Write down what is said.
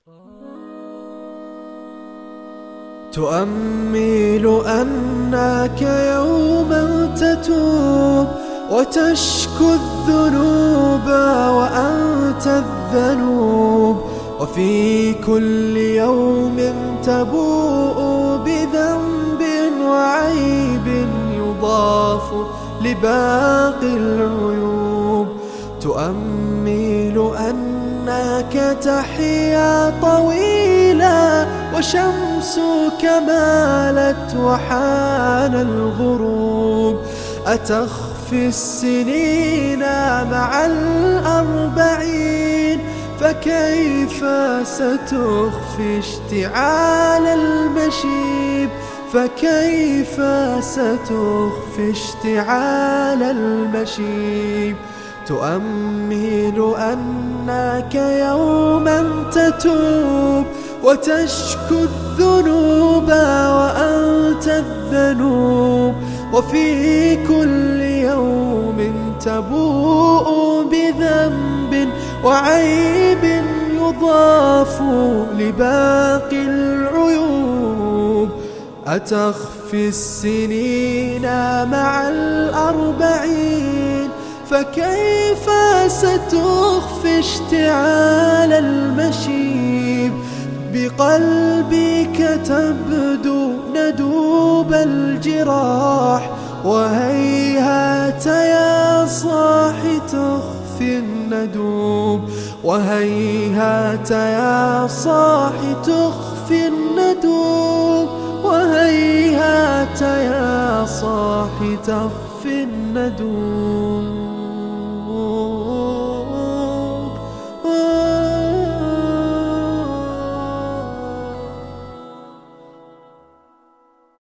تؤمل أنك يوما تتوب وتشكو الذنوب وأنت الذنوب، وفي كل يوم تبوء بذنب وعيب يضاف لباقي العيوب. تؤمل أنك تحيا طويلا وشمسك مالت وحان الغروب. أتخفي السنين مع 40، فكيف ستخفي اشتعال المشيب؟ فكيف ستخفي اشتعال المشيب؟ تؤمل أنك يوما تتوب وتشكو الذنوب وأنت الذنوب، وفي كل يوم تبوء بذنب وعيب يضاف لباقي العيوب. أتخفي السنين مع 40، فكيف ستخفي اشتعال المشيب؟ بقلبك تبدو ندوب الجراح، وهيهات يا صاح تخفي الندوب. وهيهات يا صاح تخفي الندوب. وهيهات يا صاح تخفي الندوب.